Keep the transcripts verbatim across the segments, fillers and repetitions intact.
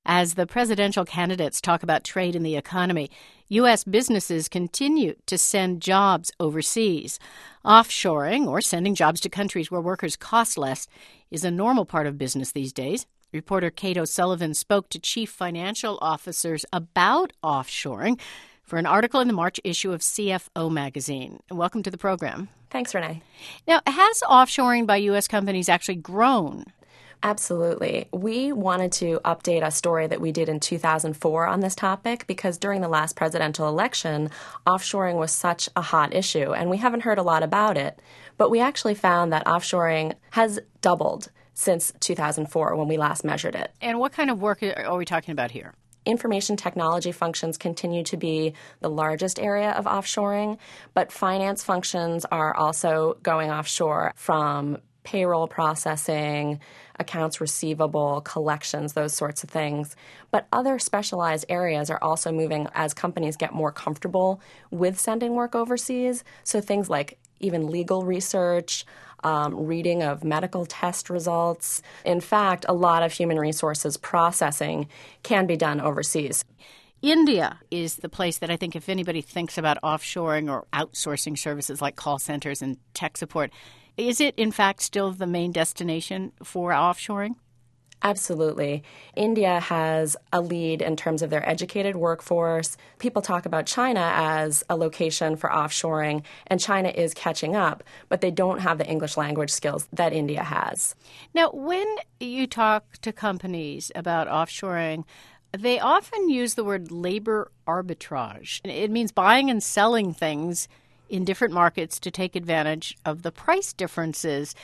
As the presidential candidates talk about trade and the economy, U S businesses continue to send jobs overseas. Offshoring, or sending jobs to countries where workers cost less, is a normal part of business these days. Reporter Kate O'Sullivan spoke to chief financial officers about offshoring for an article in the March issue of C F O magazine. Welcome to the program. Thanks, Renee. Now, has offshoring by U S companies actually grown? Absolutely. We wanted to update a story that we did in two thousand four on this topic because during the last presidential election, offshoring was such a hot issue, and we haven't heard a lot about it. But we actually found that offshoring has doubled since two thousand four when we last measured it. And what kind of work are we talking about here? Information technology functions continue to be the largest area of offshoring, but finance functions are also going offshore, from payroll processing, accounts receivable, collections, those sorts of things. But other specialized areas are also moving as companies get more comfortable with sending work overseas. So things like even legal research, um, reading of medical test results. In fact, a lot of human resources processing can be done overseas. India is the place that I think if anybody thinks about offshoring or outsourcing services like call centers and tech support, is it, in fact, still the main destination for offshoring? Absolutely. India has a lead in terms of their educated workforce. People talk about China as a location for offshoring, and China is catching up, but they don't have the English language skills that India has. Now, when you talk to companies about offshoring, they often use the word labor arbitrage. It means buying and selling things in different markets to take advantage of the price differences.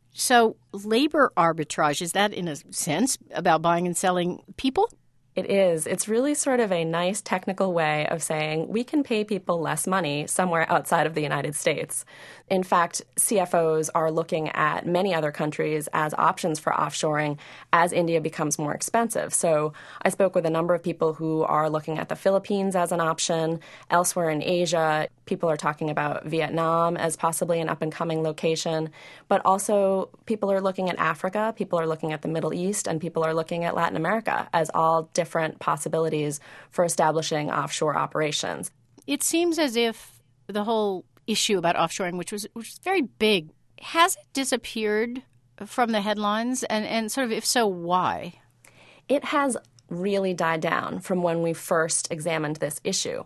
So labor arbitrage, is that in a sense about buying and selling people? It is. It's really sort of a nice technical way of saying we can pay people less money somewhere outside of the United States. In fact, C F Os are looking at many other countries as options for offshoring as India becomes more expensive. So I spoke with a number of people who are looking at the Philippines as an option. Elsewhere in Asia, people are talking about Vietnam as possibly an up-and-coming location. But also people are looking at Africa, people are looking at the Middle East, and people are looking at Latin America as all different different possibilities for establishing offshore operations. It seems as if the whole issue about offshoring, which was which was very big, has it disappeared from the headlines? And, and sort of, if so, why? It has really died down from when we first examined this issue.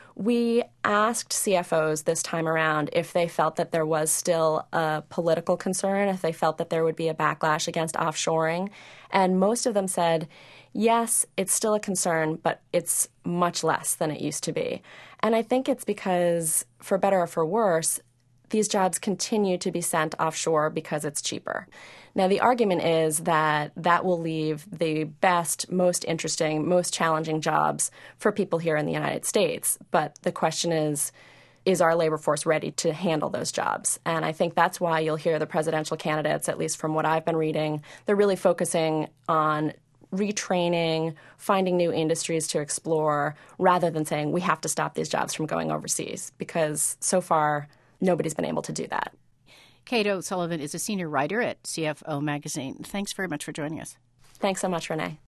We asked C F Os this time around if they felt that there was still a political concern, if they felt that there would be a backlash against offshoring. And most of them said, yes, it's still a concern, but it's much less than it used to be. And I think it's because, for better or for worse, these jobs continue to be sent offshore because it's cheaper. Now, the argument is that that will leave the best, most interesting, most challenging jobs for people here in the United States. But the question is, is our labor force ready to handle those jobs? And I think that's why you'll hear the presidential candidates, at least from what I've been reading, they're really focusing on retraining, finding new industries to explore, rather than saying we have to stop these jobs from going overseas, because so far nobody's been able to do that. Kate O'Sullivan is a senior writer at C F O magazine. Thanks very much for joining us. Thanks so much, Renee.